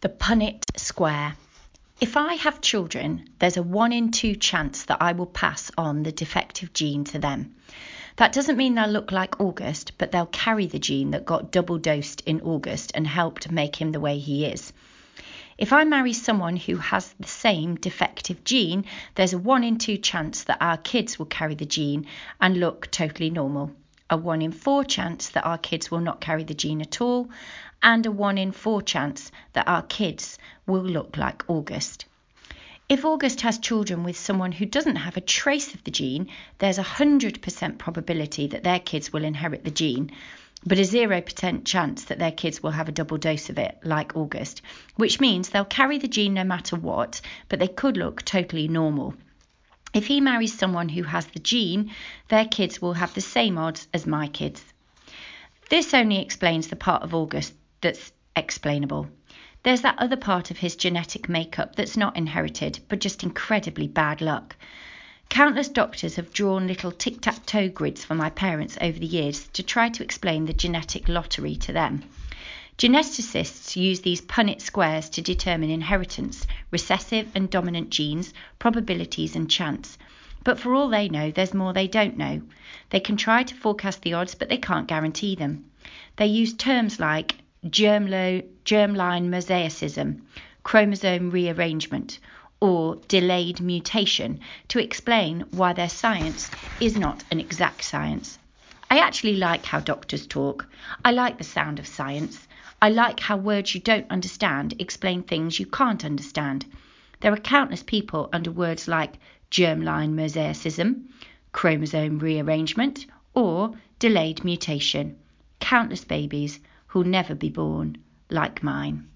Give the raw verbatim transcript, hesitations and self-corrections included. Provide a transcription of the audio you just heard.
The Punnett Square. If I have children, there's a one in two chance that I will pass on the defective gene to them. That doesn't mean they'll look like August, but they'll carry the gene that got double dosed in August and helped make him the way he is. If I marry someone who has the same defective gene, there's a one in two chance that our kids will carry the gene and look totally normal. A one in four chance that our kids will not carry the gene at all, and a one in four chance that our kids will look like August. If August has children with someone who doesn't have a trace of the gene, there's a one hundred percent probability that their kids will inherit the gene, but a zero percent chance that their kids will have a double dose of it, like August, which means they'll carry the gene no matter what, but they could look totally normal. If he marries someone who has the gene, their kids will have the same odds as my kids. This only explains the part of August that's explainable. There's that other part of his genetic makeup that's not inherited, but just incredibly bad luck. Countless doctors have drawn little tic-tac-toe grids for my parents over the years to try to explain the genetic lottery to them. Geneticists use these Punnett squares to determine inheritance, recessive and dominant genes, probabilities and chance. But for all they know, there's more they don't know. They can try to forecast the odds, but they can't guarantee them. They use terms like germlo, germline mosaicism, chromosome rearrangement, or delayed mutation to explain why their science is not an exact science. I actually like how doctors talk. I like the sound of science. I like how words you don't understand explain things you can't understand. There are countless people under words like germline mosaicism, chromosome rearrangement, or delayed mutation. Countless babies who'll never be born, like mine.